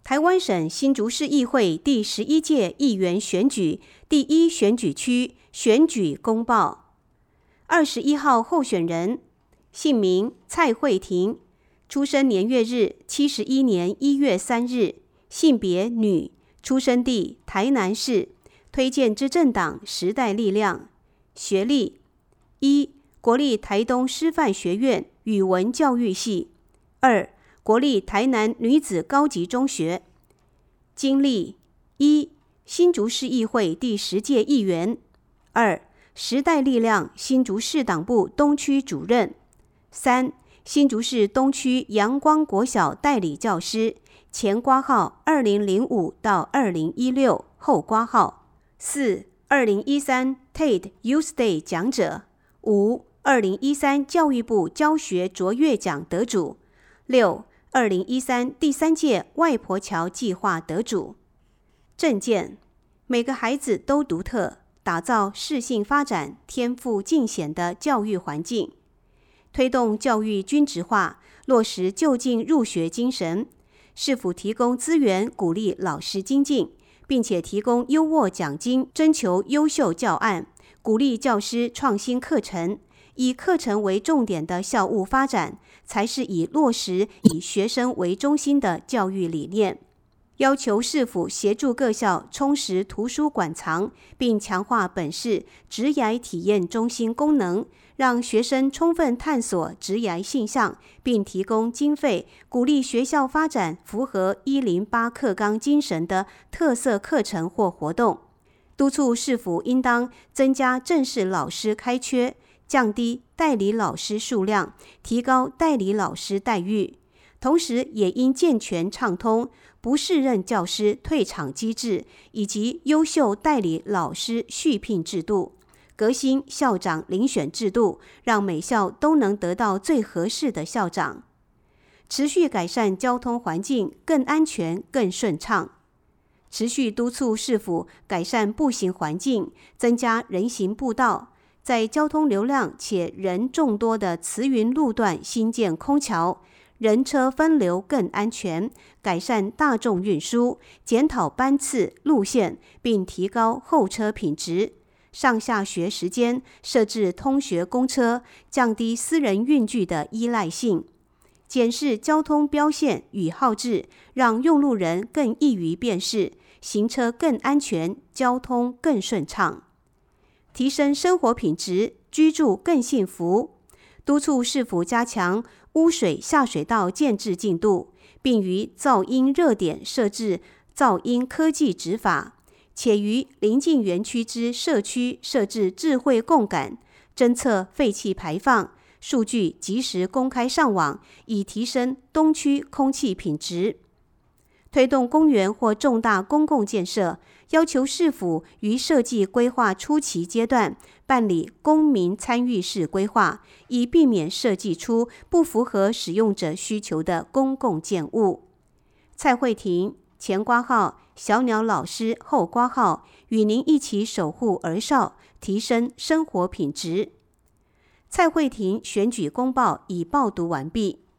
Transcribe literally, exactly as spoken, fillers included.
台湾省新竹市议会第十一届议员选举第一选举区选举公报。二十一号候选人，姓名蔡慧婷，出生年月日七十一年一月三日，性别女，出生地台南市，推荐之政党时代力量。学历：一、国立台东师范学院语文教育系；二、国立台南女子高级中学。经历：一、新竹市议会第十届议员；二、时代力量新竹市党部东区主任；三、新竹市东区阳光国小代理教师，前挂号二零零五到二零一六，后挂号。四、二零一三 T E D Youth Day 讲者。五、二零一三教育部教学卓越奖得主。六、二零一三第三届外婆桥计划得主。政见：每个孩子都独特，打造适性发展、天赋尽显的教育环境，推动教育均质化，落实就近入学精神。市府提供资源，鼓励老师精进，并且提供优渥奖金，征求优秀教案，鼓励教师创新课程。以课程为重点的校务发展，才是以落实以学生为中心的教育理念。要求市府协助各校充实图书馆藏，并强化本市职涯体验中心功能，让学生充分探索职涯性向，并提供经费，鼓励学校发展符合一零八课纲精神的特色课程或活动。督促市府应当增加正式老师开缺，降低代理老师数量，提高代理老师待遇。同时也应健全畅通不适任教师退场机制，以及优秀代理老师续聘制度，革新校长遴选制度，让每校都能得到最合适的校长。持续改善交通环境，更安全更顺畅。持续督促市府改善步行环境，增加人行步道，在交通流量且人众多的慈云路段新建空桥，人车分流更安全，改善大众运输，检讨班次路线，并提高候车品质。上下学时间设置通学公车，降低私人运具的依赖性。检视交通标线与号志，让用路人更易于辨识，行车更安全，交通更顺畅。提升生活品质，居住更幸福。督促市府加强污水下水道建制进度，并于噪音热点设置噪音科技执法，且于邻近园区之社区设置智慧共感，侦测废气排放，数据及时公开上网，以提升东区空气品质。推动公园或重大公共建设，要求市府于设计规划初期阶段办理公民参与式规划，以避免设计出不符合使用者需求的公共建物。蔡慧婷，前挂号小鸟老师，后挂号与您一起守护儿少，提升生活品质。蔡慧婷选举公报已报读完毕。